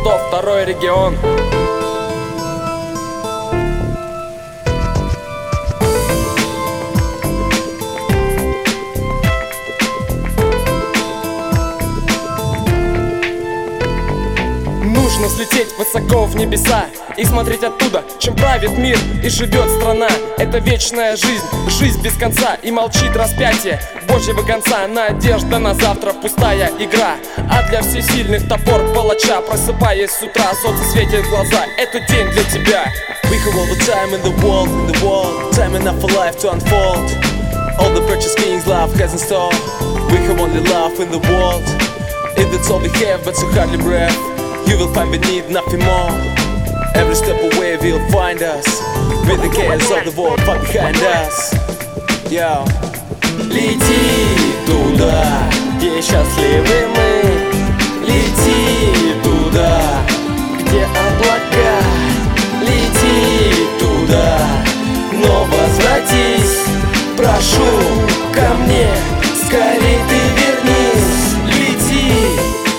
Ростов, второй регион. Нужно взлететь высоко в небеса и смотреть оттуда, чем правит мир и живет страна. Это вечная жизнь, жизнь без конца, и молчит распятие Божьего конца. Надежда на завтра, пустая игра, а для всесильных топор палача. Просыпаясь с утра, солнце светит в глаза, это день для тебя. We have all the time in the world, time enough for life to unfold. All the precious things life has in store. We have only love in the world. If that's all we have, but so hardly breath, you will find we need nothing more. Every step away we'll find us, with the chaos of the world far behind us. Yo. Лети туда, где счастливы мы. Лети туда, где облака. Лети туда, но возвратись. Прошу ко мне, скорей ты вернись. Лети.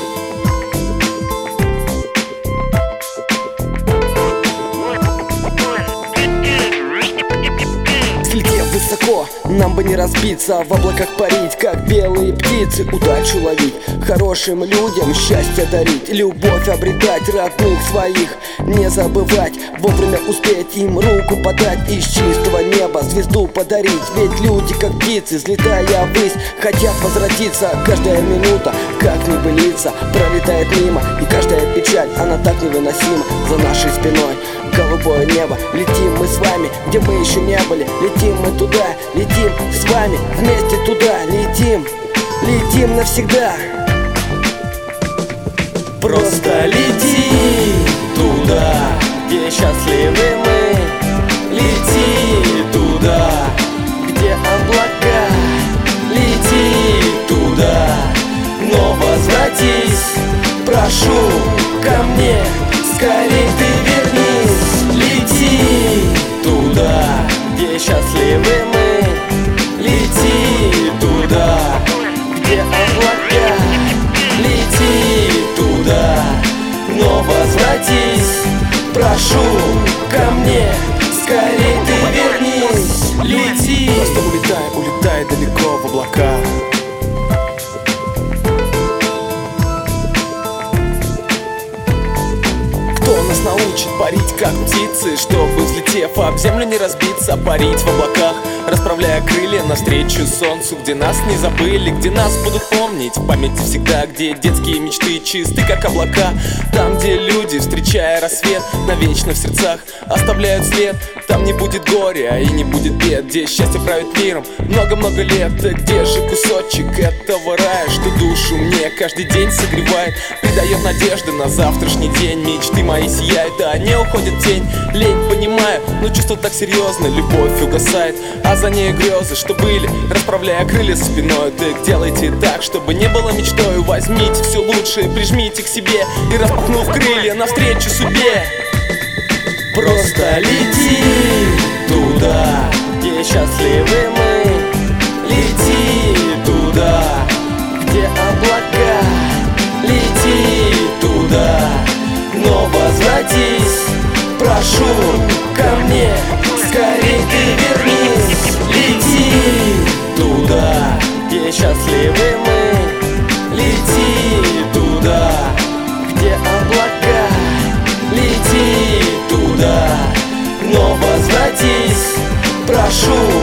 Взлетев высоко, нам бы не разбиться, в облаках парить, как белые птицы. Удачу ловить, хорошим людям счастье дарить, любовь обретать, родных своих не забывать, вовремя успеть им руку подать, из чистого неба звезду подарить. Ведь люди, как птицы, взлетая ввысь, хотят возвратиться. Каждая минута, как небылица, пролетает мимо, и каждая печаль, она так невыносима. За нашей спиной голубое небо, летим мы с вами, где мы еще не были. Летим мы туда, летим с вами, вместе туда летим, летим навсегда. Просто лети туда, где счастливы мы. Лети туда, где облака. Лети туда, но возвратись. Прошу ко мне, скорей ты вернись. Лети туда, где счастливы мы. Лети туда, где облака. Лети туда, но возвратись. Прошу ко мне, скорей ты вернись. Лети. Просто улетай, улетай далеко в облака. Кто нас научит парить, как птицы, чтобы, взлетев об землю, не разбиться, парить в облаках, расправляя крылья навстречу солнцу, где нас не забыли, где нас будут помнить в памяти всегда, где детские мечты чисты, как облака, там, где люди, встречая рассвет, навечно в сердцах оставляют след. Там не будет горя и не будет бед, где счастье правит миром много-много лет. Где же кусочек этого рая, что душу мне каждый день согревает, придает надежды на завтрашний день. Мечты мои сияют, а не уходит тень. Лень, понимаю, но чувство так серьезно, любовь угасает, а за ней грезы, что были, расправляя крылья за спиной. Так делайте так, чтобы не было мечтой. Возьмите все лучшее, прижмите к себе и, распахнув крылья, навстречу судьбе. Просто лети туда, где счастливы мы. Лети туда, где облака. Лети туда, но возвратись. Прошу ко мне, скорей ты вернись. Лети туда, где счастливы мы. Лети туда, где облака. Лети туда, но возвратись. Прошу